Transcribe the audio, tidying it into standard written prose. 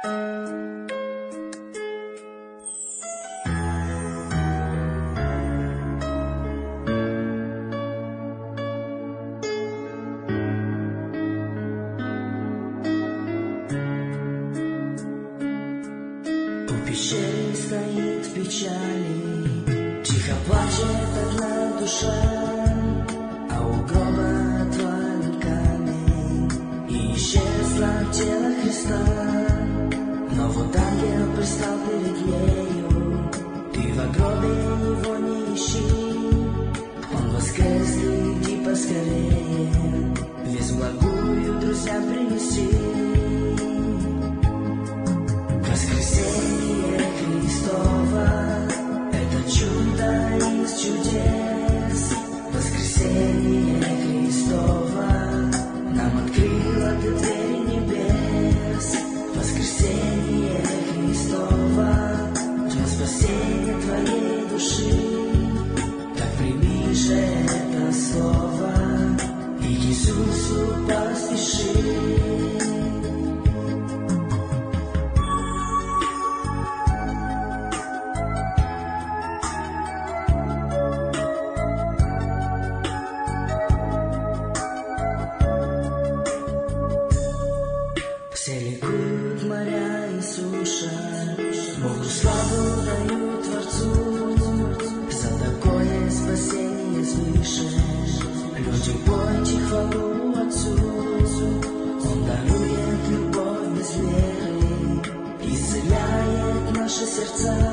У пещеры стоит в печали, тихо плачет одна душа, а у гроба отвален камень, и исчезло тело Христа. Но вот ангел пристал перед ею, ты в гробе его не ищи, он воскрес, иди поскорее, весть благую друзьям принеси. Воскресение Христово — это чудо из чудес. Воскресение Христово нам открыло ты двери небес. Воскресение Христово для спасения твоей души. Так прими же это слово и к Иисусу поспеши. Все ликуют моря и суша, Богу славу дают Творцу, за такое спасение свыше. Люди, пойте хвалу Отцу, Он дарует любовь без меры, исцеляет наши сердца.